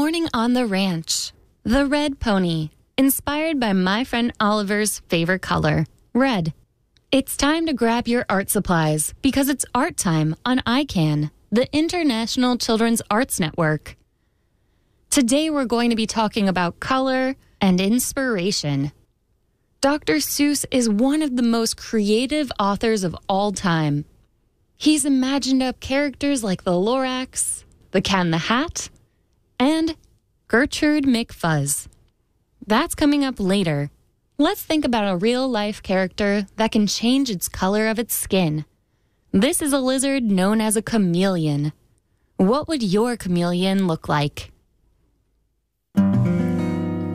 Morning on the Ranch. The Red Pony, inspired by my friend Oliver's favorite color, red. It's time to grab your art supplies because it's art time on ICANN, the International Children's Arts Network. Today we're going to be talking about color and inspiration. Dr. Seuss is one of the most creative authors of all time. He's imagined up characters like the Lorax, the Cat in the Hat, and Gertrude McFuzz. That's coming up later. Let's think about a real-life character that can change its color of its skin. This is a lizard known as a chameleon. What would your chameleon look like?